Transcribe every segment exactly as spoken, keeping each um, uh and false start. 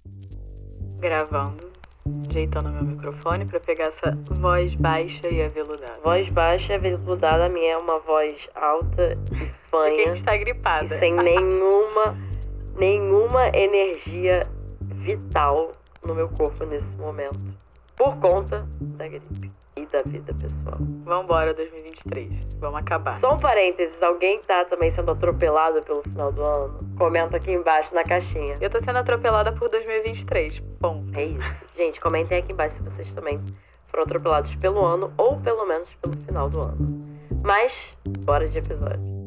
Gravando, ajeitando meu microfone pra pegar essa voz baixa e aveludada. Voz baixa e aveludada, a minha é uma voz alta e fanha. Porque a gente tá gripada. E sem nenhuma, nenhuma energia vital no meu corpo nesse momento. Por conta da gripe e da vida pessoal. Vambora, dois mil e vinte e três. Vamos acabar. Só um parênteses, alguém tá também sendo atropelado pelo final do ano? Comenta aqui embaixo na caixinha. Eu tô sendo atropelada por dois mil e vinte e três. Ponto. É isso. Gente, comentem aqui embaixo se vocês também foram atropelados pelo ano ou pelo menos pelo final do ano. Mas, bora de episódio.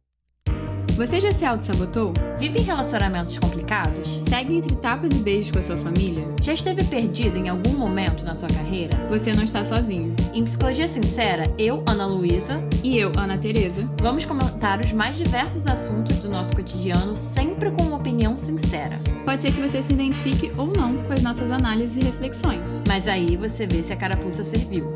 Você já se auto-sabotou? Vive em relacionamentos complicados? Segue entre tapas e beijos com a sua família? Já esteve perdido em algum momento na sua carreira? Você não está sozinho. Em Psicologia Sincera, eu, Ana Luísa, E eu, Ana Tereza, vamos comentar os mais diversos assuntos do nosso cotidiano, sempre com uma opinião sincera. pode ser que você se identifique ou não com as nossas análises e reflexões. Mas aí você vê se a carapuça serviu.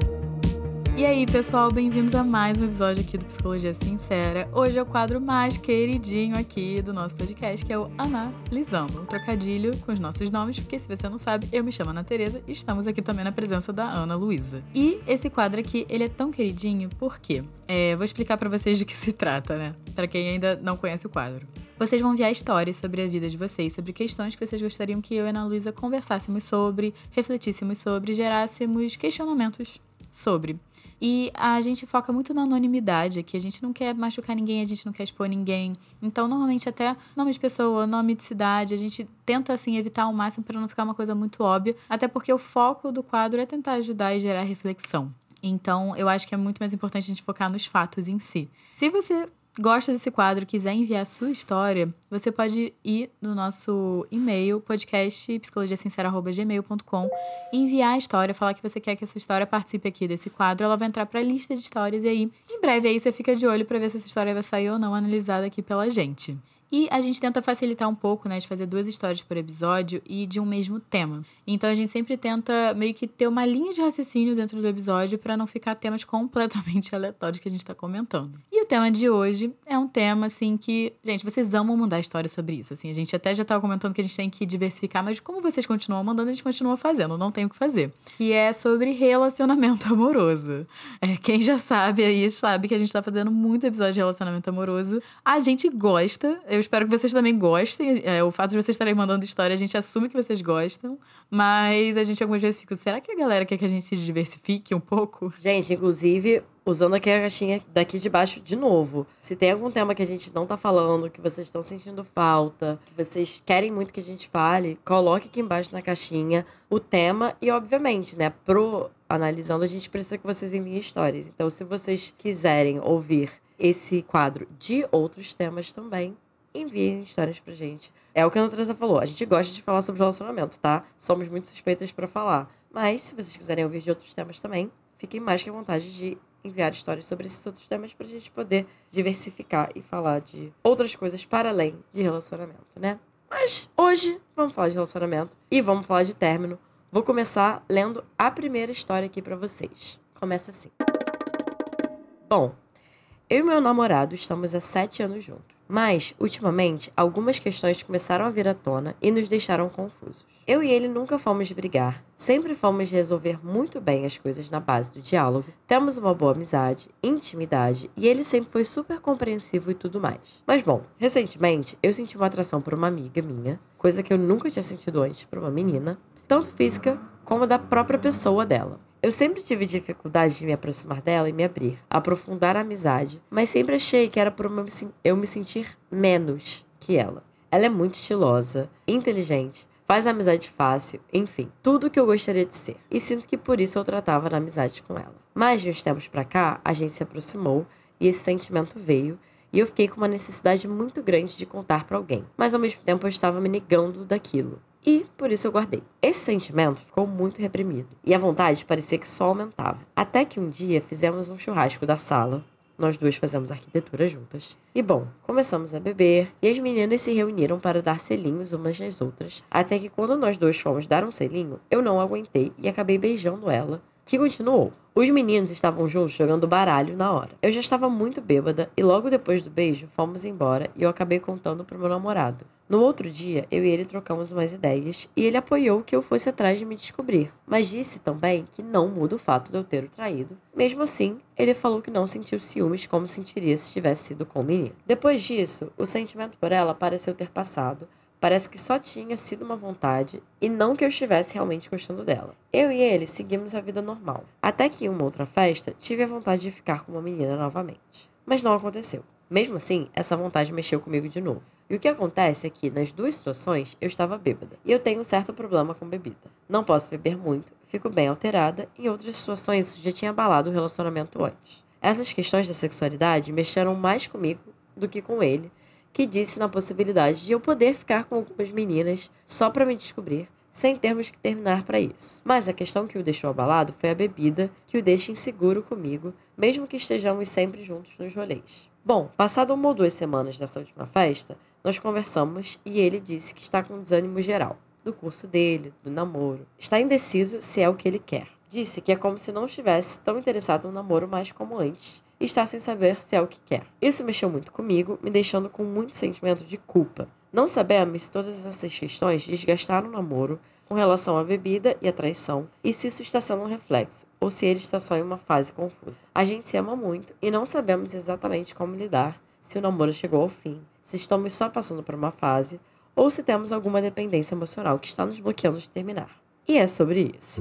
E aí, pessoal, bem-vindos a mais um episódio aqui do Psicologia Sincera. Hoje é o quadro mais queridinho aqui do nosso podcast, que é o Analisando, um trocadilho com os nossos nomes, porque se você não sabe, eu me chamo Ana Tereza e estamos aqui também na presença da Ana Luísa. E esse quadro aqui, ele é tão queridinho porque, é, vou explicar pra vocês de que se trata, né? Pra quem ainda não conhece o quadro. Vocês vão enviar histórias sobre a vida de vocês, sobre questões que vocês gostariam que eu e a Ana Luísa conversássemos sobre, refletíssemos sobre, gerássemos questionamentos sobre. E a gente foca muito na anonimidade aqui, a gente não quer machucar ninguém, a gente não quer expor ninguém. Então, normalmente até nome de pessoa, nome de cidade, a gente tenta, assim, evitar ao máximo para não ficar uma coisa muito óbvia, até porque o foco do quadro é tentar ajudar e gerar reflexão. Então, eu acho que é muito mais importante a gente focar nos fatos em si. Se você gosta desse quadro, quiser enviar a sua história, você pode ir no nosso e-mail, podcast psicologia sincera arroba gmail ponto com, enviar a história, falar que você quer que a sua história participe aqui desse quadro, ela vai entrar para a lista de histórias e aí, em breve, aí você fica de olho para ver se essa história vai sair ou não analisada aqui pela gente. E a gente tenta facilitar um pouco, né, de fazer duas histórias por episódio e de um mesmo tema. Então a gente sempre tenta meio que ter uma linha de raciocínio dentro do episódio para não ficar temas completamente aleatórios que a gente tá comentando. E o tema de hoje é um tema, assim, que... Gente, vocês amam mandar histórias sobre isso, assim. A gente até já tava comentando que a gente tem que diversificar, mas como vocês continuam mandando, a gente continua fazendo, não tem o que fazer. Que é sobre relacionamento amoroso. É, quem já sabe aí, sabe que a gente tá fazendo muito episódio de relacionamento amoroso. A gente gosta... Eu espero que vocês também gostem. É, o fato de vocês estarem mandando história, a gente assume que vocês gostam. Mas a gente algumas vezes fica... Será que a galera quer que a gente se diversifique um pouco? Gente, inclusive, usando aqui a caixinha daqui de baixo de novo. Se tem algum tema que a gente não tá falando, que vocês estão sentindo falta, que vocês querem muito que a gente fale, coloque aqui embaixo na caixinha o tema. E, obviamente, né, pro Analisando, a gente precisa que vocês enviem histórias. Então, se vocês quiserem ouvir esse quadro de outros temas também, enviem histórias pra gente. É o que a Ana Teresa falou. A gente gosta de falar sobre relacionamento, tá? Somos muito suspeitas pra falar. Mas, se vocês quiserem ouvir de outros temas também, fiquem mais que à vontade de enviar histórias sobre esses outros temas pra gente poder diversificar e falar de outras coisas para além de relacionamento, né? Mas, hoje, vamos falar de relacionamento e vamos falar de término. Vou começar lendo a primeira história aqui pra vocês. Começa assim. Bom, eu e meu namorado estamos há sete anos juntos. Mas, ultimamente, algumas questões começaram a vir à tona e nos deixaram confusos. Eu e ele nunca fomos brigar, sempre fomos resolver muito bem as coisas na base do diálogo, temos uma boa amizade, intimidade e ele sempre foi super compreensivo e tudo mais. Mas bom, recentemente eu senti uma atração por uma amiga minha, coisa que eu nunca tinha sentido antes por uma menina, tanto física como da própria pessoa dela. Eu sempre tive dificuldade de me aproximar dela e me abrir, aprofundar a amizade, mas sempre achei que era por eu me sentir menos que ela. Ela é muito estilosa, inteligente, faz amizade fácil, enfim, tudo o que eu gostaria de ser. E sinto que por isso eu tratava na amizade com ela. Mas de uns tempos pra cá, a gente se aproximou e esse sentimento veio e eu fiquei com uma necessidade muito grande de contar pra alguém. Mas ao mesmo tempo eu estava me negando daquilo. E, por isso, eu guardei. Esse sentimento ficou muito reprimido. E a vontade parecia que só aumentava. Até que um dia fizemos um churrasco da sala. Nós duas fazemos arquitetura juntas. E, bom, começamos a beber. E as meninas se reuniram para dar selinhos umas nas outras. Até que quando nós dois fomos dar um selinho, eu não aguentei e acabei beijando ela, que continuou. Os meninos estavam juntos jogando baralho na hora. Eu já estava muito bêbada e logo depois do beijo fomos embora e eu acabei contando pro meu namorado. No outro dia, eu e ele trocamos umas ideias e ele apoiou que eu fosse atrás de me descobrir, mas disse também que não muda o fato de eu ter o traído. Mesmo assim, ele falou que não sentiu ciúmes como sentiria se tivesse sido com o menino. Depois disso, o sentimento por ela pareceu ter passado. Parece que só tinha sido uma vontade e não que eu estivesse realmente gostando dela. Eu e ele seguimos a vida normal. Até que em uma outra festa, tive a vontade de ficar com uma menina novamente. Mas não aconteceu. Mesmo assim, essa vontade mexeu comigo de novo. E o que acontece é que, nas duas situações, eu estava bêbada. E eu tenho um certo problema com bebida. Não posso beber muito, fico bem alterada, e em outras situações isso já tinha abalado o relacionamento antes. Essas questões da sexualidade mexeram mais comigo do que com ele, que disse na possibilidade de eu poder ficar com algumas meninas só para me descobrir, sem termos que terminar para isso. Mas a questão que o deixou abalado foi a bebida, que o deixa inseguro comigo, mesmo que estejamos sempre juntos nos rolês. Bom, passado uma ou duas semanas dessa última festa, nós conversamos e ele disse que está com desânimo geral, do curso dele, do namoro. Está indeciso se é o que ele quer. Disse que é como se não estivesse tão interessado no namoro mais como antes, e está sem saber se é o que quer. Isso mexeu muito comigo, me deixando com muito sentimento de culpa. Não sabemos se todas essas questões desgastaram o namoro com relação à bebida e à traição, e se isso está sendo um reflexo, ou se ele está só em uma fase confusa. A gente se ama muito e não sabemos exatamente como lidar, se o namoro chegou ao fim, se estamos só passando por uma fase, ou se temos alguma dependência emocional que está nos bloqueando de terminar. E é sobre isso.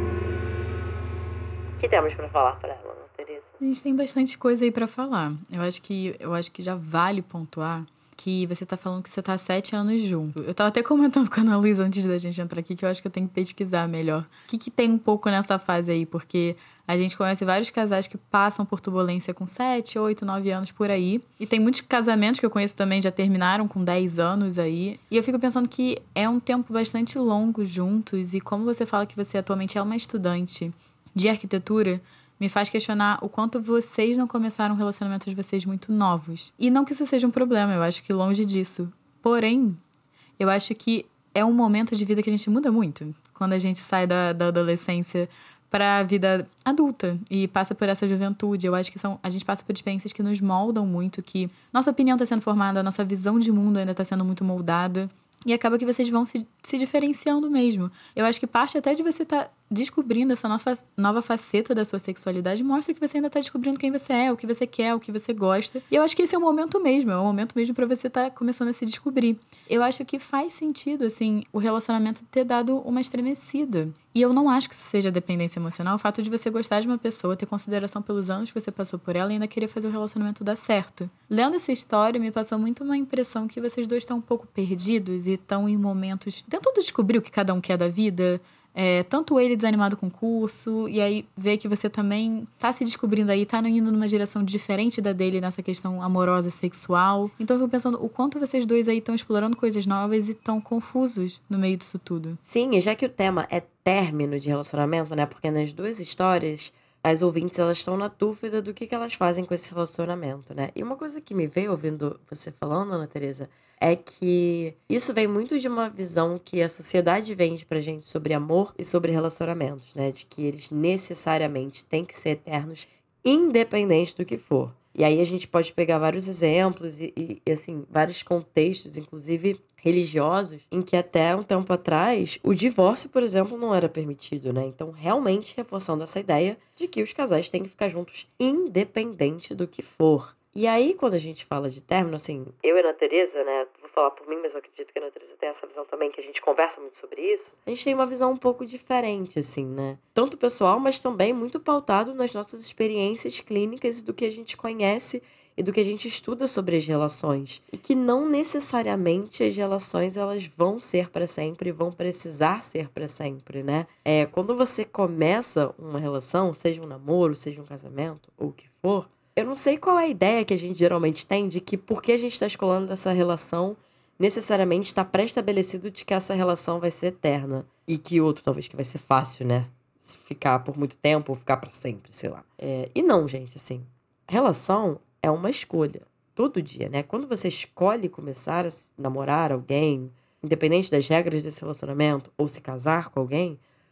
O que temos para falar para ela, não, Teresa? A gente tem bastante coisa aí pra falar. Eu acho que, eu acho que já vale pontuar que você tá falando que você tá há sete anos junto. Eu tava até comentando com a Ana Luísa antes da gente entrar aqui que eu acho que eu tenho que pesquisar melhor. O que que tem um pouco nessa fase aí? Porque a gente conhece vários casais que passam por turbulência com sete, oito, nove anos por aí. E tem muitos casamentos que eu conheço também já terminaram com dez anos aí. E eu fico pensando que é um tempo bastante longo juntos. E como você fala que você atualmente é uma estudante de arquitetura, me faz questionar o quanto vocês não começaram um relacionamento de vocês muito novos. E não que isso seja um problema, eu acho que longe disso. Porém, eu acho que é um momento de vida que a gente muda muito. Quando a gente sai da, da adolescência para a vida adulta e passa por essa juventude. Eu acho que são, a gente passa por experiências que nos moldam muito, que nossa opinião está sendo formada, nossa visão de mundo ainda está sendo muito moldada. E acaba que vocês vão se, se diferenciando mesmo. Eu acho que parte até de você estar tá descobrindo essa nova, nova faceta da sua sexualidade mostra que você ainda está descobrindo quem você é, o que você quer, o que você gosta. E eu acho que esse é o momento mesmo, é o momento mesmo para você estar tá começando a se descobrir. Eu acho que faz sentido, assim, o relacionamento ter dado uma estremecida. E eu não acho que isso seja dependência emocional, o fato de você gostar de uma pessoa, ter consideração pelos anos que você passou por ela e ainda querer fazer o relacionamento dar certo. Lendo essa história, me passou muito uma impressão que vocês dois estão um pouco perdidos e estão em momentos tentando descobrir o que cada um quer da vida. É, tanto ele desanimado com o curso, e aí vê que você também tá se descobrindo aí, tá indo numa direção diferente da dele nessa questão amorosa, sexual. Então eu fico pensando o quanto vocês dois aí estão explorando coisas novas e estão confusos no meio disso tudo. Sim, e já que o tema é término de relacionamento, né? Porque nas duas histórias, as ouvintes, elas estão na dúvida do que, que elas fazem com esse relacionamento, né? E uma coisa que me veio ouvindo você falando, Ana Teresa, é que isso vem muito de uma visão que a sociedade vende pra gente sobre amor e sobre relacionamentos, né? De que eles necessariamente têm que ser eternos, independente do que for. E aí a gente pode pegar vários exemplos e, e, e assim, vários contextos, inclusive religiosos, em que até um tempo atrás o divórcio, por exemplo, não era permitido, né? Então, realmente reforçando essa ideia de que os casais têm que ficar juntos independente do que for. E aí, quando a gente fala de término, assim, eu e a Ana Teresa, né, vou falar por mim, mas eu acredito que a Ana Teresa tem essa visão também, que a gente conversa muito sobre isso, a gente tem uma visão um pouco diferente, assim, né? Tanto pessoal, mas também muito pautado nas nossas experiências clínicas e do que a gente conhece e do que a gente estuda sobre as relações. E que não necessariamente as relações elas vão ser para sempre e vão precisar ser para sempre, né? É, quando você começa uma relação, seja um namoro, seja um casamento, ou o que for, eu não sei qual é a ideia que a gente geralmente tem de que porque a gente está escolhendo essa relação, necessariamente está pré-estabelecido de que essa relação vai ser eterna. E que outro talvez que vai ser fácil, né? Se ficar por muito tempo ou ficar para sempre, sei lá. É, e não, gente, assim, relação é uma escolha, todo dia, né? Quando você escolhe começar a namorar alguém, independente das regras desse relacionamento, ou se casar com alguém,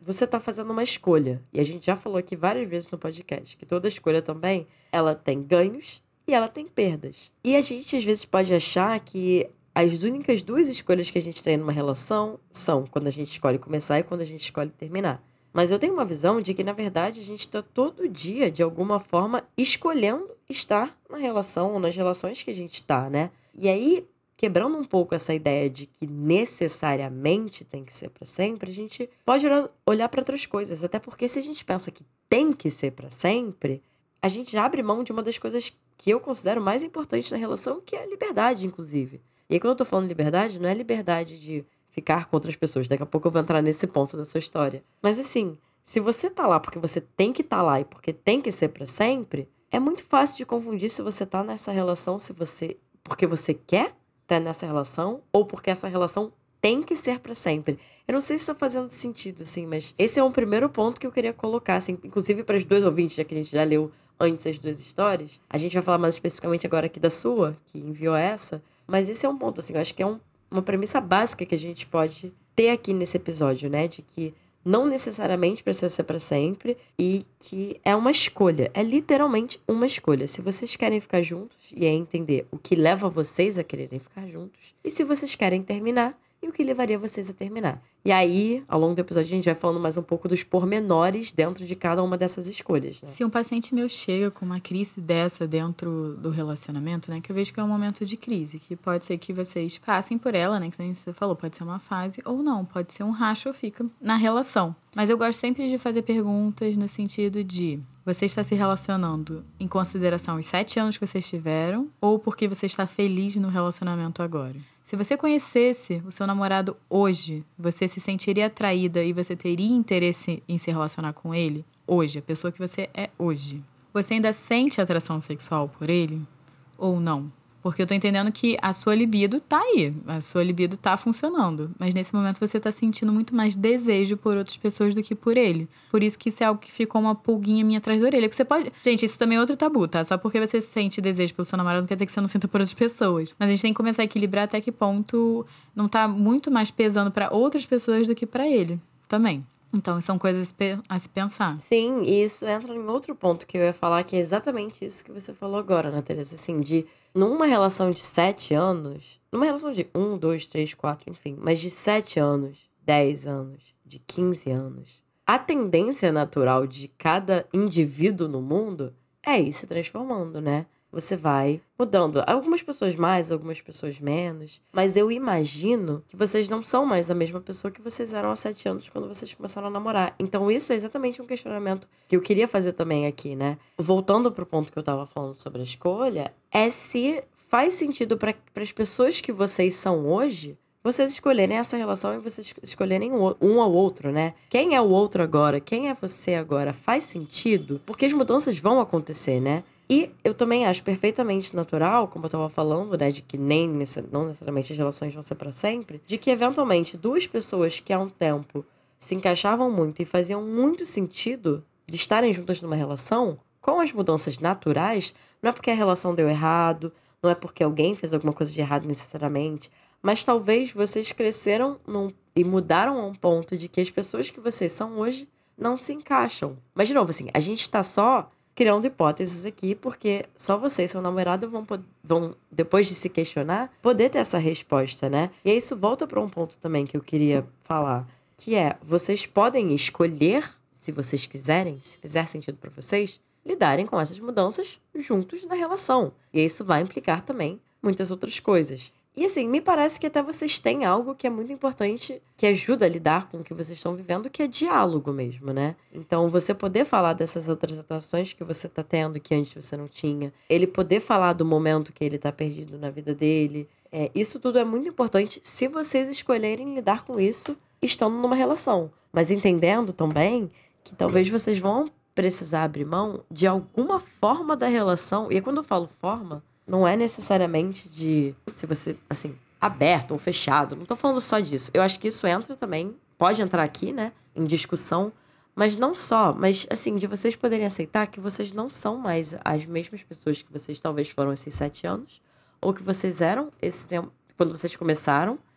você tá fazendo uma escolha. E a gente já falou aqui várias vezes no podcast que toda escolha também, ela tem ganhos e ela tem perdas. E a gente às vezes pode achar que as únicas duas escolhas que a gente tem numa relação são quando a gente escolhe começar e quando a gente escolhe terminar. Mas eu tenho uma visão de que, na verdade, a gente está todo dia, de alguma forma, escolhendo estar na relação ou nas relações que a gente está, né? E aí, quebrando um pouco essa ideia de que necessariamente tem que ser para sempre, a gente pode olhar para outras coisas. Até porque se a gente pensa que tem que ser para sempre, a gente já abre mão de uma das coisas que eu considero mais importantes na relação, que é a liberdade, inclusive. E aí, quando eu tô falando liberdade, não é liberdade de ficar com outras pessoas. Daqui a pouco eu vou entrar nesse ponto da sua história. Mas assim, se você tá lá porque você tem que tá lá e porque tem que ser pra sempre, é muito fácil de confundir se você tá nessa relação, se você porque você quer estar nessa relação ou porque essa relação tem que ser pra sempre. Eu não sei se tá fazendo sentido, assim, mas esse é um primeiro ponto que eu queria colocar, assim, inclusive para os dois ouvintes, já que a gente já leu antes as duas histórias. A gente vai falar mais especificamente agora aqui da sua, que enviou essa. Mas esse é um ponto, assim, eu acho que é um, uma premissa básica que a gente pode ter aqui nesse episódio, né? De que não necessariamente precisa ser pra sempre e que é uma escolha. É literalmente uma escolha. Se vocês querem ficar juntos, e é entender o que leva vocês a quererem ficar juntos, e se vocês querem terminar, e o que levaria vocês a terminar. E aí, ao longo do episódio, a gente vai falando mais um pouco dos pormenores dentro de cada uma dessas escolhas, né? Se um paciente meu chega com uma crise dessa dentro do relacionamento, né, que eu vejo que é um momento de crise, que pode ser que vocês passem por ela, né, que nem você falou, pode ser uma fase ou não, pode ser um racho ou fica na relação. Mas eu gosto sempre de fazer perguntas no sentido de: você está se relacionando em consideração os sete anos que vocês tiveram ou porque você está feliz no relacionamento agora? Se você conhecesse o seu namorado hoje, você se sentiria atraída e você teria interesse em se relacionar com ele hoje, a pessoa que você é hoje? Você ainda sente atração sexual por ele ou não? Porque eu tô entendendo que a sua libido tá aí, a sua libido tá funcionando. Mas nesse momento você tá sentindo muito mais desejo por outras pessoas do que por ele. Por isso que isso é algo que ficou uma pulguinha minha atrás da orelha. Porque você pode... Gente, isso também é outro tabu, tá? Só porque você sente desejo pelo seu namorado não quer dizer que você não sinta por outras pessoas. Mas a gente tem que começar a equilibrar até que ponto não tá muito mais pesando pra outras pessoas do que pra ele também. Então, são coisas a se pensar. Sim, e isso entra em outro ponto que eu ia falar, que é exatamente isso que você falou agora, né, Teresa? Assim, de numa relação de sete anos, numa relação de um, dois, três, quatro, enfim, mas de sete anos, dez anos, de quinze anos, a tendência natural de cada indivíduo no mundo é ir se transformando, né? Você vai mudando. Algumas pessoas mais, algumas pessoas menos. Mas eu imagino que vocês não são mais a mesma pessoa que vocês eram há sete anos quando vocês começaram a namorar. Então isso é exatamente um questionamento que eu queria fazer também aqui, né? Voltando pro ponto que eu tava falando sobre a escolha, é se faz sentido para as pessoas que vocês são hoje, vocês escolherem essa relação e vocês escolherem um ao outro, né? Quem é o outro agora? Quem é você agora? Faz sentido? Porque as mudanças vão acontecer, né? E eu também acho perfeitamente natural, como eu tava falando, né, de que nem não necessariamente as relações vão ser pra sempre, de que eventualmente duas pessoas que há um tempo se encaixavam muito e faziam muito sentido de estarem juntas numa relação, com as mudanças naturais, não é porque a relação deu errado, não é porque alguém fez alguma coisa de errado necessariamente, mas talvez vocês cresceram num, e mudaram a um ponto de que as pessoas que vocês são hoje não se encaixam. Mas, de novo, assim, a gente tá só criando hipóteses aqui, porque só você e seu namorado vão, vão, depois de se questionar, poder ter essa resposta, né? E aí isso volta para um ponto também que eu queria falar, que é, vocês podem escolher, se vocês quiserem, se fizer sentido para vocês, lidarem com essas mudanças juntos na relação. E isso vai implicar também muitas outras coisas. E assim, me parece que até vocês têm algo que é muito importante, que ajuda a lidar com o que vocês estão vivendo, que é diálogo mesmo, né? Então, você poder falar dessas outras atrações que você tá tendo, que antes você não tinha. Ele poder falar do momento que ele tá perdido na vida dele. É, isso tudo é muito importante se vocês escolherem lidar com isso estando numa relação. Mas entendendo também que talvez vocês vão precisar abrir mão de alguma forma da relação. E quando eu falo forma, não é necessariamente de, se você, assim, aberto ou fechado. Não tô falando só disso. Eu acho que isso entra também, pode entrar aqui, né, em discussão. Mas não só, mas, assim, de vocês poderem aceitar que vocês não são mais as mesmas pessoas que vocês talvez foram esses sete anos. Ou que vocês eram esse tempo, quando vocês começaram.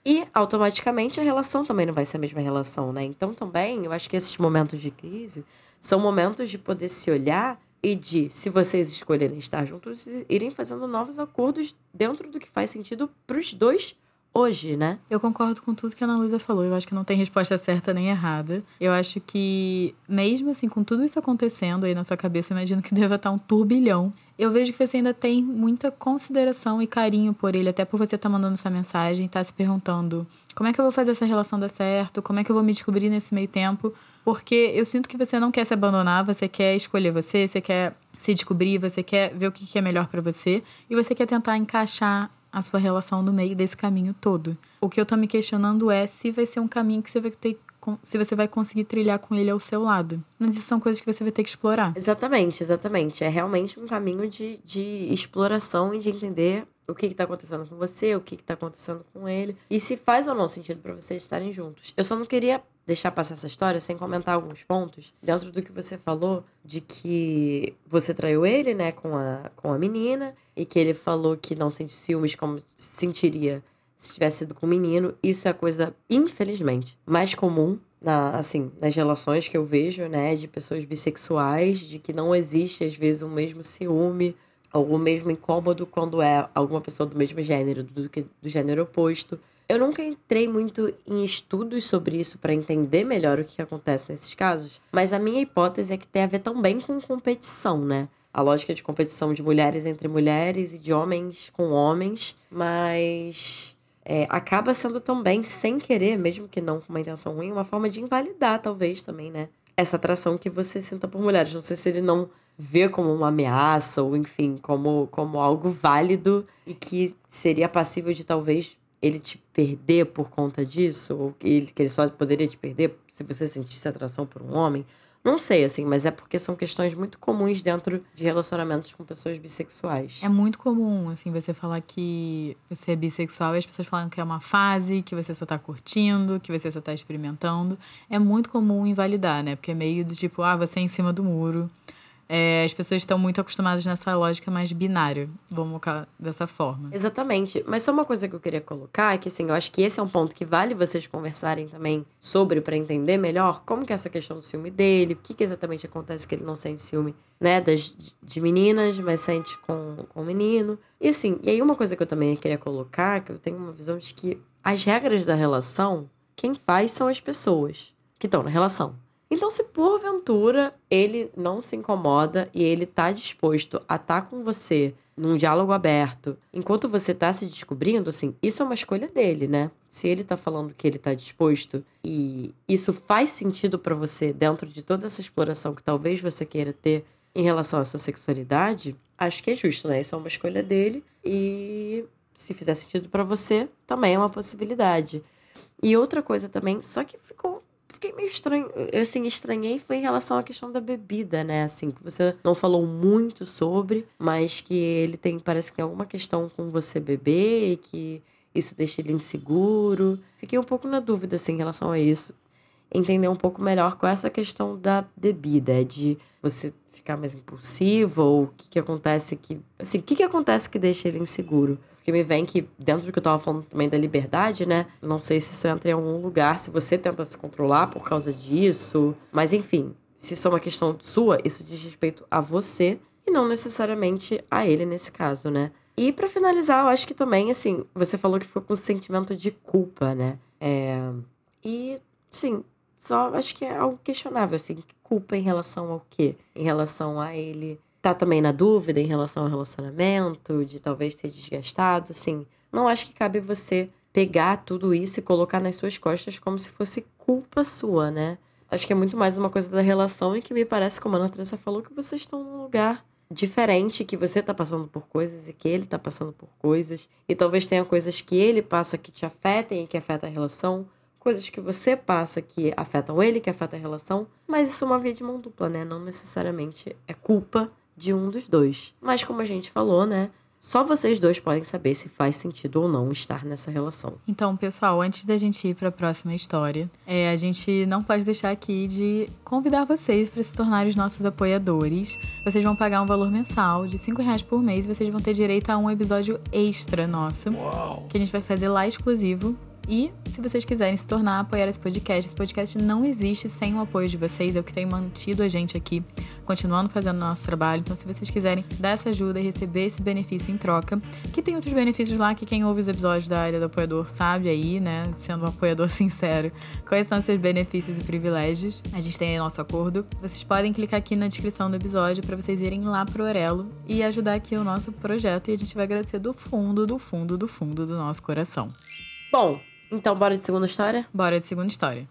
E, automaticamente, a relação também não vai ser a mesma relação, né? Então, também, eu acho que esses momentos de crise são momentos de poder se olhar e de, se vocês escolherem estar juntos, irem fazendo novos acordos dentro do que faz sentido pros dois hoje, né? Eu concordo com tudo que a Ana Luísa falou. Eu acho que não tem resposta certa nem errada. Eu acho que, mesmo assim, com tudo isso acontecendo aí na sua cabeça, eu imagino que deva estar um turbilhão. Eu vejo que você ainda tem muita consideração e carinho por ele, até por você estar mandando essa mensagem, estar se perguntando como é que eu vou fazer essa relação dar certo, como é que eu vou me descobrir nesse meio tempo, porque eu sinto que você não quer se abandonar, você quer escolher você, você quer se descobrir, você quer ver o que é melhor pra você, e você quer tentar encaixar a sua relação no meio desse caminho todo. O que eu tô me questionando é se vai ser um caminho que você vai ter, se você vai conseguir trilhar com ele ao seu lado. Mas isso são coisas que você vai ter que explorar. Exatamente, exatamente. É realmente um caminho de, de exploração e de entender o que que tá acontecendo com você, o que que tá acontecendo com ele, e se faz ou não sentido pra vocês estarem juntos. Eu só não queria deixar passar essa história sem comentar alguns pontos dentro do que você falou, de que você traiu ele, né, com a, com a menina, e que ele falou que não sente ciúmes como sentiria se tivesse sido com o menino. Isso é coisa, infelizmente, mais comum na, assim, nas relações que eu vejo, né, de pessoas bissexuais, de que não existe, às vezes, o mesmo ciúme ou o mesmo incômodo quando é alguma pessoa do mesmo gênero do que do gênero oposto. Eu nunca entrei muito em estudos sobre isso para entender melhor o que acontece nesses casos, mas a minha hipótese é que tem a ver também com competição, né? A lógica de competição de mulheres entre mulheres e de homens com homens, mas é, acaba sendo também, sem querer, mesmo que não com uma intenção ruim, uma forma de invalidar, talvez, também, né? Essa atração que você sinta por mulheres. Não sei se ele não vê como uma ameaça ou, enfim, como, como algo válido e que seria passível de, talvez, ele te perder por conta disso, ou que ele, que ele só poderia te perder se você sentisse atração por um homem. Não sei, assim, mas é porque são questões muito comuns dentro de relacionamentos com pessoas bissexuais. É muito comum, assim, você falar que você é bissexual e as pessoas falam que é uma fase, que você só tá curtindo, que você só tá experimentando. É muito comum invalidar, né? Porque é meio do tipo, ah, você é em cima do muro. É, as pessoas estão muito acostumadas nessa lógica mais binária, vamos colocar dessa forma. Exatamente, mas só uma coisa que eu queria colocar é que, assim, eu acho que esse é um ponto que vale vocês conversarem também sobre, para entender melhor como que é essa questão do ciúme dele, o que que exatamente acontece que ele não sente ciúme, né, das, de meninas, mas sente com, com o menino. E assim, e aí uma coisa que eu também queria colocar, que eu tenho uma visão de que as regras da relação, quem faz são as pessoas que estão na relação. Então, se porventura ele não se incomoda e ele tá disposto a estar com você num diálogo aberto, enquanto você tá se descobrindo, assim, isso é uma escolha dele, né? Se ele tá falando que ele tá disposto e isso faz sentido pra você dentro de toda essa exploração que talvez você queira ter em relação à sua sexualidade, acho que é justo, né? Isso é uma escolha dele e se fizer sentido pra você, também é uma possibilidade. E outra coisa também, só que ficou... Fiquei meio estranho, eu assim, estranhei foi em relação à questão da bebida, né, assim, que você não falou muito sobre, mas que ele tem, parece que tem alguma questão com você beber e que isso deixa ele inseguro. Fiquei um pouco na dúvida, assim, em relação a isso. Entender um pouco melhor com essa questão da bebida, de você ficar mais impulsivo, ou o que que acontece que... Assim, o que que acontece que deixa ele inseguro? Porque me vem que, dentro do que eu tava falando também da liberdade, né? Não sei se isso entra em algum lugar, se você tenta se controlar por causa disso. Mas, enfim, se isso é uma questão sua, isso diz respeito a você e não necessariamente a ele nesse caso, né? E pra finalizar, eu acho que também, assim, você falou que ficou com sentimento de culpa, né? É... E, sim, só acho que é algo questionável, assim. Culpa em relação ao quê? Em relação a ele... tá também na dúvida em relação ao relacionamento, de talvez ter desgastado, assim, não acho que cabe você pegar tudo isso e colocar nas suas costas como se fosse culpa sua, né? Acho que é muito mais uma coisa da relação e que me parece, como a Ana Teresa falou, que vocês estão num lugar diferente, que você tá passando por coisas e que ele tá passando por coisas, e talvez tenha coisas que ele passa que te afetem e que afetam a relação, coisas que você passa que afetam ele, que afetam a relação, mas isso é uma via de mão dupla, né? Não necessariamente é culpa de um dos dois. Mas como a gente falou, né? Só vocês dois podem saber se faz sentido ou não estar nessa relação. Então, pessoal, antes da gente ir para a próxima história, é, a gente não pode deixar aqui de convidar vocês para se tornarem os nossos apoiadores. Vocês vão pagar um valor mensal de cinco reais por mês e vocês vão ter direito a um episódio extra nosso. Uau. Que a gente vai fazer lá exclusivo E se vocês quiserem se tornar, apoiar esse podcast, esse podcast não existe sem o apoio de vocês, é o que tem mantido a gente aqui, continuando fazendo nosso trabalho. Então, se vocês quiserem dar essa ajuda e receber esse benefício em troca, que tem outros benefícios lá que quem ouve os episódios da área do apoiador sabe aí, né, sendo um apoiador sincero, quais são os seus benefícios e privilégios. A gente tem aí nosso acordo. Vocês podem clicar aqui na descrição do episódio para vocês irem lá pro Orelo e ajudar aqui o nosso projeto, e a gente vai agradecer do fundo, do fundo, do fundo do nosso coração. Bom, então bora de segunda história? Bora de segunda história.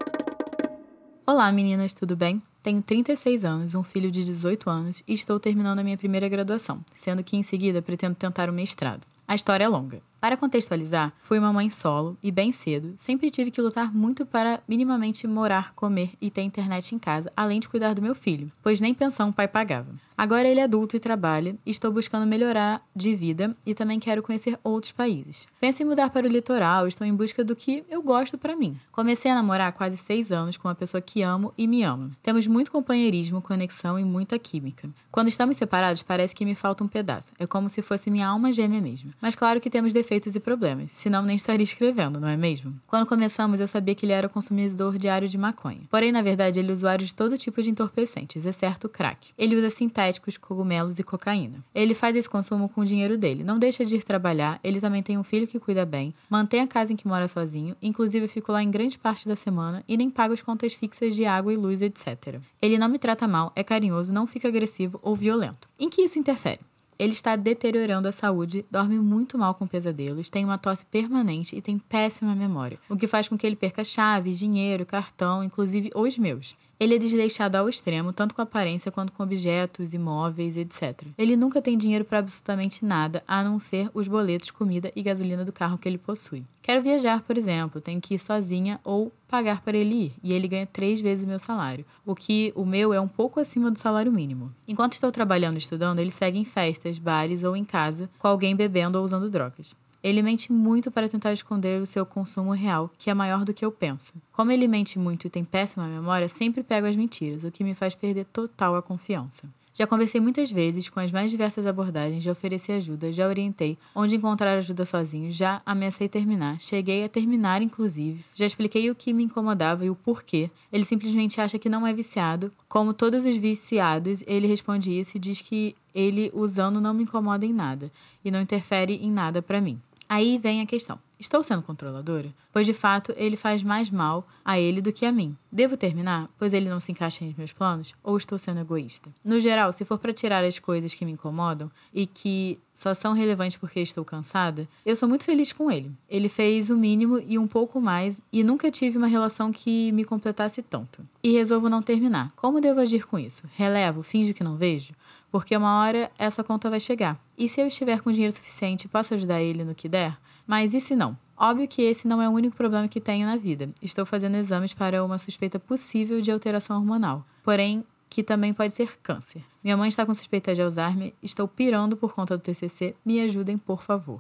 Olá, meninas, tudo bem? Tenho trinta e seis anos, um filho de dezoito anos e estou terminando a minha primeira graduação, sendo que em seguida pretendo tentar o mestrado. A história é longa. Para contextualizar, fui uma mãe solo e bem cedo, sempre tive que lutar muito para minimamente morar, comer e ter internet em casa, além de cuidar do meu filho, pois nem pensão o pai pagava. Agora ele é adulto e trabalha, e estou buscando melhorar de vida e também quero conhecer outros países. Penso em mudar para o litoral, estou em busca do que eu gosto para mim. Comecei a namorar há quase seis anos com uma pessoa que amo e me ama. Temos muito companheirismo, conexão e muita química. Quando estamos separados, parece que me falta um pedaço. É como se fosse minha alma gêmea mesmo. Mas claro que temos defeitos e problemas, senão nem estaria escrevendo, não é mesmo? Quando começamos, eu sabia que ele era consumidor diário de maconha. Porém, na verdade, ele é usuário de todo tipo de entorpecentes, exceto o crack. Ele usa sintéticos, cogumelos e cocaína. Ele faz esse consumo com o dinheiro dele, não deixa de ir trabalhar, ele também tem um filho que cuida bem, mantém a casa em que mora sozinho, inclusive eu fico lá em grande parte da semana e nem pago as contas fixas de água e luz, etcétera. Ele não me trata mal, é carinhoso, não fica agressivo ou violento. Em que isso interfere? Ele está deteriorando a saúde, dorme muito mal com pesadelos, tem uma tosse permanente e tem péssima memória, o que faz com que ele perca chaves, dinheiro, cartão, inclusive os meus. Ele é desleixado ao extremo, tanto com aparência quanto com objetos, imóveis, etcétera. Ele nunca tem dinheiro para absolutamente nada, a não ser os boletos, comida e gasolina do carro que ele possui. Quero viajar, por exemplo, tenho que ir sozinha ou pagar para ele ir, e ele ganha três vezes o meu salário, o que o meu é um pouco acima do salário mínimo. Enquanto estou trabalhando e estudando, ele segue em festas, bares ou em casa, com alguém bebendo ou usando drogas. Ele mente muito para tentar esconder o seu consumo real, que é maior do que eu penso. Como ele mente muito e tem péssima memória, sempre pego as mentiras, o que me faz perder total a confiança. Já conversei muitas vezes com as mais diversas abordagens, já ofereci ajuda, já orientei onde encontrar ajuda sozinho, já ameacei terminar, cheguei a terminar inclusive, já expliquei o que me incomodava e o porquê. Ele simplesmente acha que não é viciado. Como todos os viciados, ele responde isso e diz que ele usando não me incomoda em nada e não interfere em nada pra mim. Aí vem a questão. Estou sendo controladora? Pois, de fato, ele faz mais mal a ele do que a mim. Devo terminar, pois ele não se encaixa nos meus planos? Ou estou sendo egoísta? No geral, se for para tirar as coisas que me incomodam e que só são relevantes porque estou cansada, eu sou muito feliz com ele. Ele fez o mínimo e um pouco mais e nunca tive uma relação que me completasse tanto. E resolvo não terminar. Como devo agir com isso? Relevo? Finjo que não vejo? Porque uma hora essa conta vai chegar. E se eu estiver com dinheiro suficiente, posso ajudar ele no que der? Mas e se não? Óbvio que esse não é o único problema que tenho na vida. Estou fazendo exames para uma suspeita possível de alteração hormonal. Porém, que também pode ser câncer. Minha mãe está com suspeita de Alzheimer. Estou pirando por conta do T C C. Me ajudem, por favor.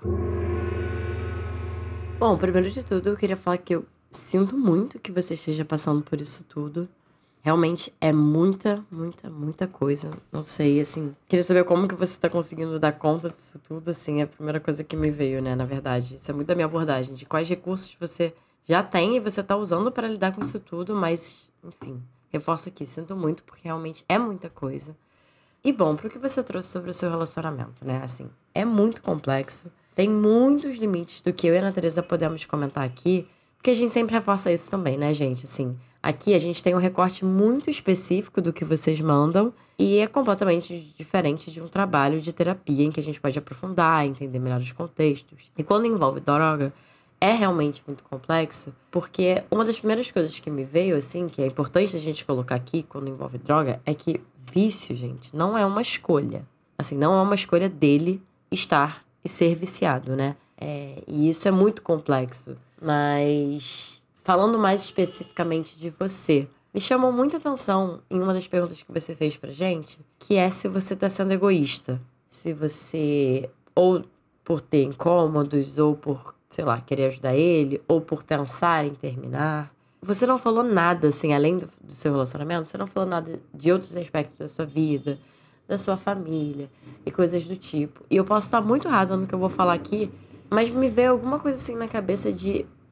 Bom, primeiro de tudo, eu queria falar que eu sinto muito que você esteja passando por isso tudo. Realmente é muita, muita, muita coisa. Não sei, assim... Queria saber como que você tá conseguindo dar conta disso tudo, assim. É a primeira coisa que me veio, né, na verdade. Isso é muito da minha abordagem. De quais recursos você já tem e você tá usando para lidar com isso tudo. Mas, enfim, reforço aqui. Sinto muito, porque realmente é muita coisa. E, bom, pro que você trouxe sobre o seu relacionamento, né? Assim, é muito complexo. Tem muitos limites do que eu e a Ana Teresa podemos comentar aqui. Porque a gente sempre reforça isso também, né, gente? Assim... Aqui a gente tem um recorte muito específico do que vocês mandam e é completamente diferente de um trabalho de terapia em que a gente pode aprofundar, entender melhor os contextos. E quando envolve droga, é realmente muito complexo, porque uma das primeiras coisas que me veio, assim, que é importante a gente colocar aqui quando envolve droga, é que vício, gente, não é uma escolha. Assim, não é uma escolha dele estar e ser viciado, né? É, e isso é muito complexo, mas... Falando mais especificamente de você, me chamou muita atenção em uma das perguntas que você fez pra gente, que é se você tá sendo egoísta. Se você, ou por ter incômodos, ou por, sei lá, querer ajudar ele, ou por pensar em terminar. Você não falou nada, assim, além do, do seu relacionamento, você não falou nada de outros aspectos da sua vida, da sua família e coisas do tipo. E eu posso estar muito errada no que eu vou falar aqui, mas me veio alguma coisa assim na cabeça de...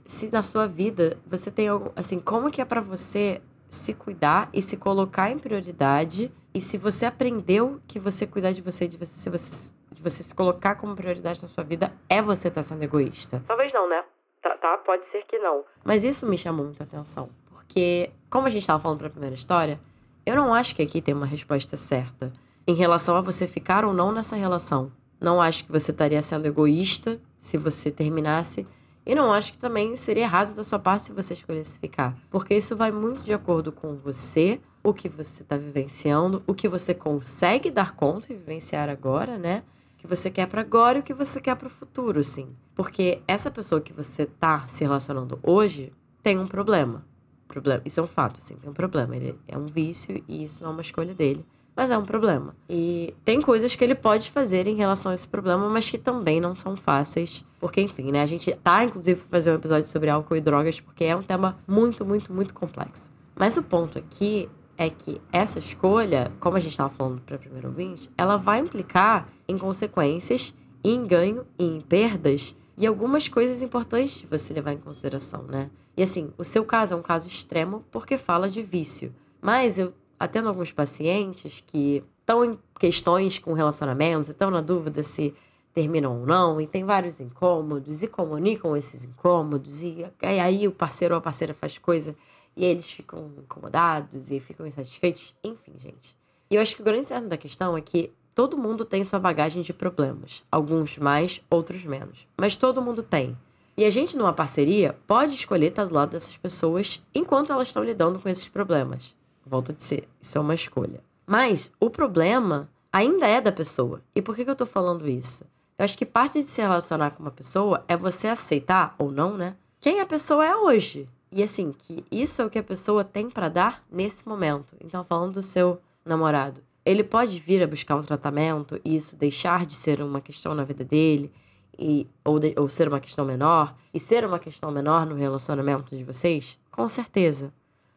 se na sua vida você tem algum... Assim, como que é pra você se cuidar e se colocar em prioridade? E se você aprendeu que você cuidar de você, de você, se você, de você se colocar como prioridade na sua vida, é você estar sendo egoísta? Talvez não, né? Tá, tá, pode ser que não. Mas isso me chamou muita atenção. Porque, como a gente tava falando pra primeira história, eu não acho que aqui tem uma resposta certa em relação a você ficar ou não nessa relação. Não acho que você estaria sendo egoísta se você terminasse. E não acho que também seria errado da sua parte se você escolhesse ficar. Porque isso vai muito de acordo com você, o que você está vivenciando, o que você consegue dar conta e vivenciar agora, né? O que você quer para agora e o que você quer para o futuro, sim. Porque essa pessoa que você tá se relacionando hoje tem um problema. problema. Isso é um fato, sim, tem um problema. Ele é um vício e isso não é uma escolha dele. Mas é um problema. E tem coisas que ele pode fazer em relação a esse problema, mas que também não são fáceis. Porque, enfim, né? A gente tá, inclusive, pra fazer um episódio sobre álcool e drogas, porque é um tema muito, muito, muito complexo. Mas o ponto aqui é que essa escolha, como a gente tava falando pra primeiro ouvinte, ela vai implicar em consequências, em ganho e em perdas, e algumas coisas importantes de você levar em consideração, né? E assim, o seu caso é um caso extremo porque fala de vício. Mas eu atendo alguns pacientes que estão em questões com relacionamentos, estão na dúvida se terminam ou não, e tem vários incômodos, e comunicam esses incômodos, e, e aí o parceiro ou a parceira faz coisa, e eles ficam incomodados, e ficam insatisfeitos, enfim, gente. E eu acho que o grande cerne da questão é que todo mundo tem sua bagagem de problemas, alguns mais, outros menos, mas todo mundo tem. E a gente, numa parceria, pode escolher estar do lado dessas pessoas enquanto elas estão lidando com esses problemas. Volto a dizer, isso é uma escolha. Mas o problema ainda é da pessoa. E por que que eu tô falando isso? Eu acho que parte de se relacionar com uma pessoa é você aceitar, ou não, né? Quem a pessoa é hoje. E assim, que isso é o que a pessoa tem pra dar nesse momento. Então, falando do seu namorado, ele pode vir a buscar um tratamento e isso deixar de ser uma questão na vida dele, e, ou, de, ou ser uma questão menor, e ser uma questão menor no relacionamento de vocês? Com certeza.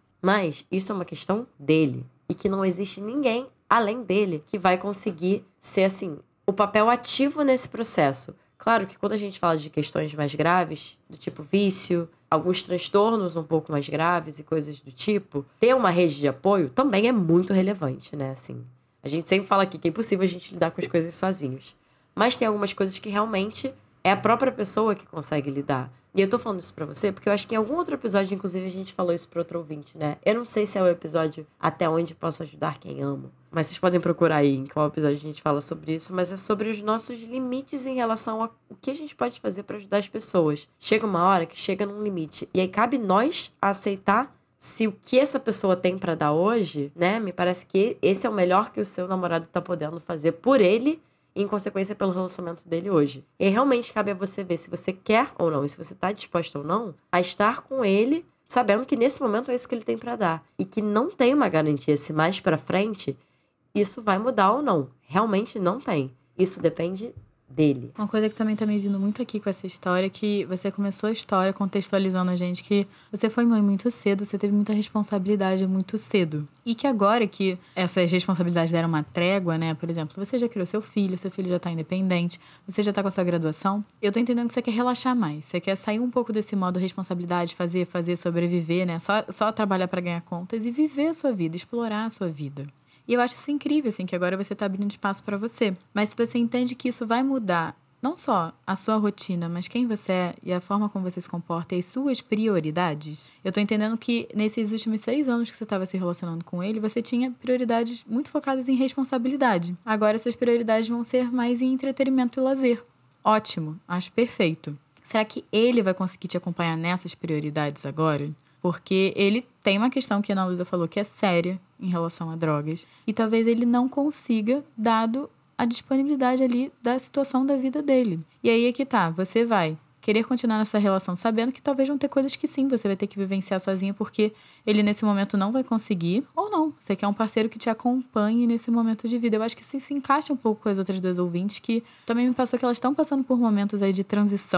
Mas isso é uma questão dele. E que não existe ninguém além dele que vai conseguir ser, assim, o papel ativo nesse processo. Claro que quando a gente fala de questões mais graves, do tipo vício, alguns transtornos um pouco mais graves e coisas do tipo, ter uma rede de apoio também é muito relevante, né? Assim, a gente sempre fala aqui que é impossível a gente lidar com as coisas sozinhos. Mas tem algumas coisas que realmente é a própria pessoa que consegue lidar. E eu tô falando isso pra você porque eu acho que em algum outro episódio, inclusive, a gente falou isso pro outro ouvinte, né? Eu não sei se é o episódio Até Onde Posso Ajudar Quem Amo. Mas vocês podem procurar aí em qual episódio a gente fala sobre isso. Mas é sobre os nossos limites em relação a o que a gente pode fazer pra ajudar as pessoas. Chega uma hora que chega num limite. E aí cabe nós a aceitar se o que essa pessoa tem pra dar hoje, né? Me parece que esse é o melhor que o seu namorado tá podendo fazer por ele, e em consequência pelo relacionamento dele hoje. E realmente cabe a você ver se você quer ou não, e se você tá disposto ou não a estar com ele, sabendo que nesse momento é isso que ele tem pra dar. E que não tem uma garantia se mais pra frente isso vai mudar ou não. Realmente não tem. Isso depende dele. Uma coisa que também tá me vindo muito aqui com essa história é que você começou a história contextualizando a gente que você foi mãe muito cedo, você teve muita responsabilidade muito cedo. E que agora que essas responsabilidades deram uma trégua, né? Por exemplo, você já criou seu filho, seu filho já tá independente, você já tá com a sua graduação. Eu tô entendendo que você quer relaxar mais, você quer sair um pouco desse modo responsabilidade, fazer, fazer, sobreviver, né? Só, só trabalhar pra ganhar contas e viver a sua vida, explorar a sua vida. E eu acho isso incrível, assim, que agora você tá abrindo espaço pra você. Mas se você entende que isso vai mudar não só a sua rotina, mas quem você é e a forma como você se comporta e as suas prioridades, eu tô entendendo que nesses últimos seis anos que você tava se relacionando com ele, você tinha prioridades muito focadas em responsabilidade. Agora suas prioridades vão ser mais em entretenimento e lazer. Ótimo, acho perfeito. Será que ele vai conseguir te acompanhar nessas prioridades agora? Porque ele tem uma questão que a Ana Luísa falou que é séria em relação a drogas. E talvez ele não consiga, dado a disponibilidade ali da situação da vida dele. E aí é que tá, você vai querer continuar nessa relação sabendo que talvez vão ter coisas que sim, você vai ter que vivenciar sozinha porque ele nesse momento não vai conseguir. Ou não, você quer um parceiro que te acompanhe nesse momento de vida. Eu acho que isso se encaixa um pouco com as outras duas ouvintes que também me passou que elas estão passando por momentos aí de transição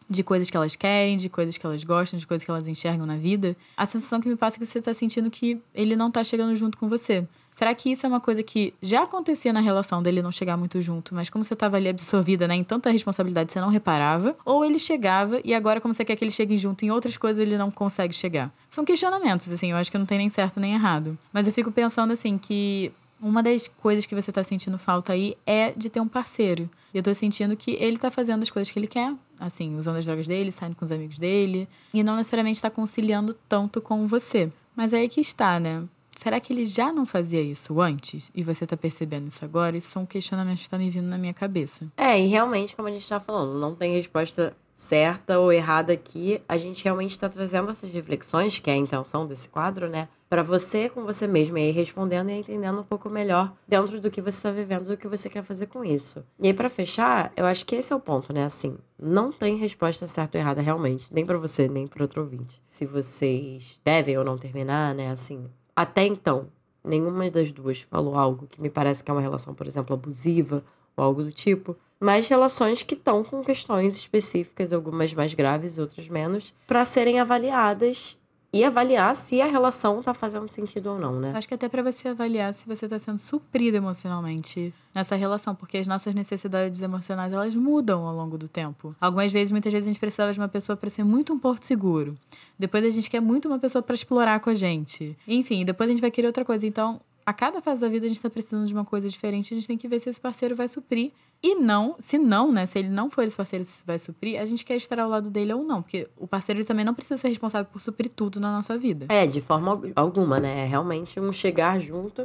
de coisas que elas querem, de coisas que elas gostam, de coisas que elas enxergam na vida, a sensação que me passa é que você tá sentindo que ele não tá chegando junto com você. Será que isso é uma coisa que já acontecia na relação dele não chegar muito junto, mas como você tava ali absorvida, né, em tanta responsabilidade, você não reparava? Ou ele chegava e agora, como você quer que ele chegue junto em outras coisas, ele não consegue chegar? São questionamentos, assim, eu acho que não tem nem certo nem errado. Mas eu fico pensando, assim, que uma das coisas que você tá sentindo falta aí é de ter um parceiro. E eu tô sentindo que ele tá fazendo as coisas que ele quer, assim, usando as drogas dele, saindo com os amigos dele, e não necessariamente tá conciliando tanto com você. Mas é aí que está, né? Será que ele já não fazia isso antes? E você tá percebendo isso agora? Isso são questionamentos que estão me vindo na minha cabeça. É, e realmente, como a gente tá falando, não tem resposta certa ou errada aqui. A gente realmente tá trazendo essas reflexões, que é a intenção desse quadro, né? Pra você, com você mesmo, e aí respondendo e entendendo um pouco melhor dentro do que você tá vivendo, do que você quer fazer com isso. E aí, pra fechar, eu acho que esse é o ponto, né? Assim, não tem resposta certa ou errada realmente, nem pra você, nem pro outro ouvinte. Se vocês devem ou não terminar, né? Assim, até então, nenhuma das duas falou algo que me parece que é uma relação, por exemplo, abusiva ou algo do tipo. Mas relações que estão com questões específicas, algumas mais graves, outras menos, para serem avaliadas e avaliar se a relação tá fazendo sentido ou não, né? Acho que até pra você avaliar se você tá sendo suprido emocionalmente nessa relação, porque as nossas necessidades emocionais, elas mudam ao longo do tempo. Algumas vezes, muitas vezes, a gente precisava de uma pessoa pra ser muito um porto seguro. Depois a gente quer muito uma pessoa pra explorar com a gente. Enfim, depois a gente vai querer outra coisa. Então, a cada fase da vida a gente tá precisando de uma coisa diferente, a gente tem que ver se esse parceiro vai suprir. E não, se não, né, se ele não for esse parceiro que vai suprir, a gente quer estar ao lado dele ou não. Porque o parceiro ele também não precisa ser responsável por suprir tudo na nossa vida. É, de forma alguma, né? É realmente um chegar junto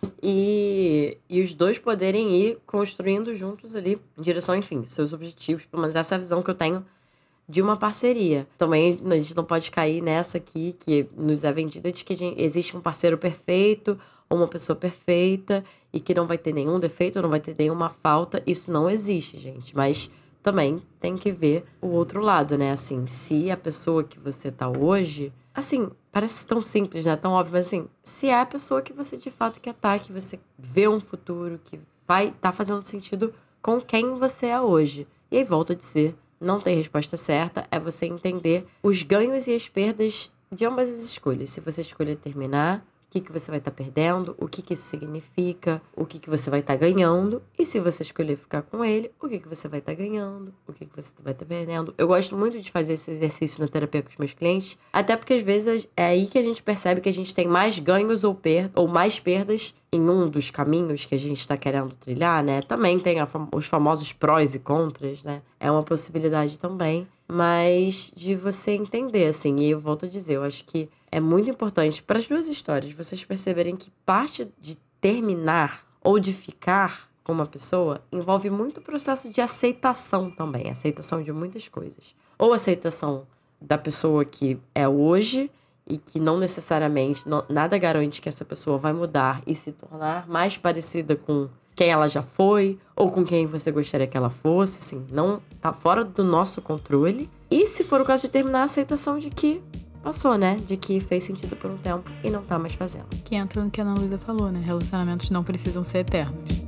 e, e os dois poderem ir construindo juntos ali em direção, enfim, seus objetivos. Pelo menos essa é a visão que eu tenho de uma parceria. Também a gente não pode cair nessa aqui, que nos é vendida de que a gente, existe um parceiro perfeito ou uma pessoa perfeita e que não vai ter nenhum defeito, não vai ter nenhuma falta. Isso não existe, gente. Mas também tem que ver o outro lado, né? Assim, se a pessoa que você tá hoje... Assim, parece tão simples, né? Tão óbvio, mas assim, se é a pessoa que você de fato quer estar, que você vê um futuro, que vai tá fazendo sentido com quem você é hoje. E aí, volto a dizer, não tem resposta certa, é você entender os ganhos e as perdas de ambas as escolhas. Se você escolher terminar, o que, que você vai estar tá perdendo, o que, que isso significa, o que, que você vai estar tá ganhando. E se você escolher ficar com ele, o que, que você vai estar tá ganhando, o que, que você vai estar tá perdendo. Eu gosto muito de fazer esse exercício na terapia com os meus clientes, até porque às vezes é aí que a gente percebe que a gente tem mais ganhos ou, per- ou mais perdas em um dos caminhos que a gente está querendo trilhar, né? Também tem a fam- os famosos prós e contras, né? É uma possibilidade também, mas de você entender, assim, e eu volto a dizer, eu acho que é muito importante para as duas histórias vocês perceberem que parte de terminar ou de ficar com uma pessoa envolve muito processo de aceitação também, aceitação de muitas coisas. Ou aceitação da pessoa que é hoje e que não necessariamente, não, nada garante que essa pessoa vai mudar e se tornar mais parecida com quem ela já foi ou com quem você gostaria que ela fosse, assim, não tá fora do nosso controle. E se for o caso de terminar, a aceitação de que passou, né? De que fez sentido por um tempo e não tá mais fazendo. Que entra no que a Ana Luísa falou, né? Relacionamentos não precisam ser eternos.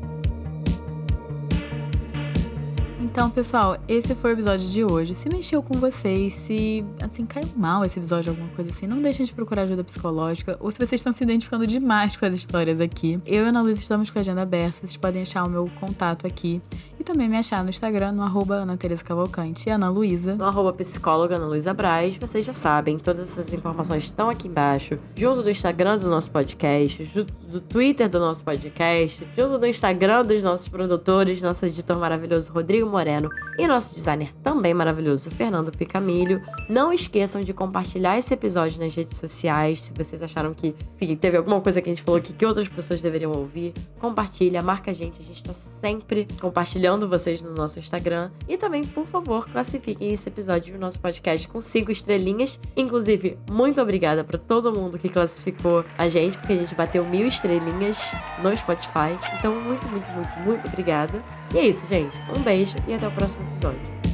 Então, pessoal, esse foi o episódio de hoje. Se mexeu com vocês, se, assim, caiu mal esse episódio, alguma coisa assim, não deixem de procurar ajuda psicológica. Ou se vocês estão se identificando demais com as histórias aqui, eu e a Ana Luísa estamos com a agenda aberta. Vocês podem achar o meu contato aqui. E também me achar no Instagram, no arroba Ana Tereza Cavalcante e Ana Luísa. No arroba psicóloga Ana Luísa Braz. Vocês já sabem, todas essas informações estão aqui embaixo. Junto do Instagram do nosso podcast, junto do Twitter do nosso podcast, junto do Instagram dos nossos produtores, nosso editor maravilhoso Rodrigo Moreno e nosso designer também maravilhoso Fernando Picamilho. Não esqueçam de compartilhar esse episódio nas redes sociais. Se vocês acharam que, enfim, teve alguma coisa que a gente falou aqui que outras pessoas deveriam ouvir, compartilha, marca a gente. A gente tá sempre compartilhando vocês no nosso Instagram. E também, por favor, classifiquem esse episódio do nosso podcast com cinco estrelinhas. Inclusive, muito obrigada pra todo mundo que classificou a gente, porque a gente bateu mil estrelinhas no Spotify. Então, muito, muito, muito, muito obrigada. E é isso, gente. Um beijo e até o próximo episódio.